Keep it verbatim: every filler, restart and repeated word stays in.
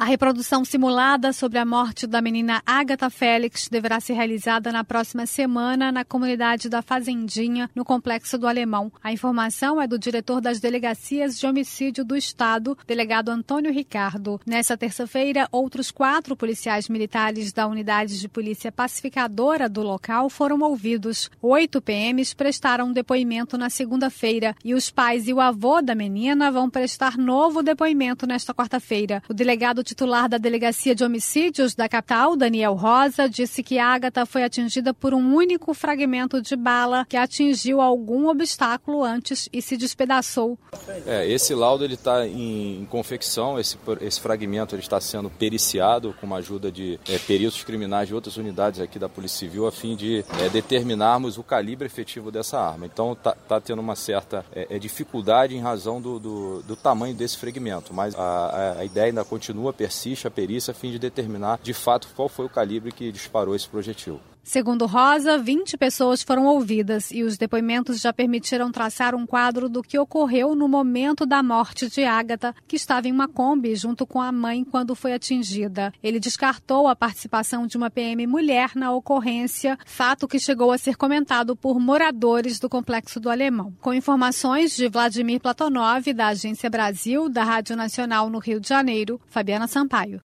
A reprodução simulada sobre a morte da menina Agatha Félix deverá ser realizada na próxima semana na comunidade da Fazendinha, no Complexo do Alemão. A informação é do diretor das Delegacias de Homicídio do Estado, delegado Antônio Ricardo. Nessa terça-feira, outros quatro policiais militares da Unidade de Polícia Pacificadora do local foram ouvidos. Oito P Ms prestaram depoimento na segunda-feira e os pais e o avô da menina vão prestar novo depoimento nesta quarta-feira. O delegado titular da Delegacia de Homicídios da capital, Daniel Rosa, disse que Agatha foi atingida por um único fragmento de bala que atingiu algum obstáculo antes e se despedaçou. É, esse laudo ele está em, em confecção, esse, esse fragmento ele está sendo periciado com a ajuda de é, peritos criminais de outras unidades aqui da Polícia Civil a fim de é, determinarmos o calibre efetivo dessa arma. Então está tá tendo uma certa é, dificuldade em razão do, do, do tamanho desse fragmento, mas a, a ideia ainda continua, persiste a perícia a fim de determinar de fato qual foi o calibre que disparou esse projetil. Segundo Rosa, vinte pessoas foram ouvidas e os depoimentos já permitiram traçar um quadro do que ocorreu no momento da morte de Agatha, que estava em uma Kombi junto com a mãe quando foi atingida. Ele descartou a participação de uma P M mulher na ocorrência, fato que chegou a ser comentado por moradores do Complexo do Alemão. Com informações de Vladimir Platonov, da Agência Brasil, da Rádio Nacional no Rio de Janeiro, Fabiana Sampaio.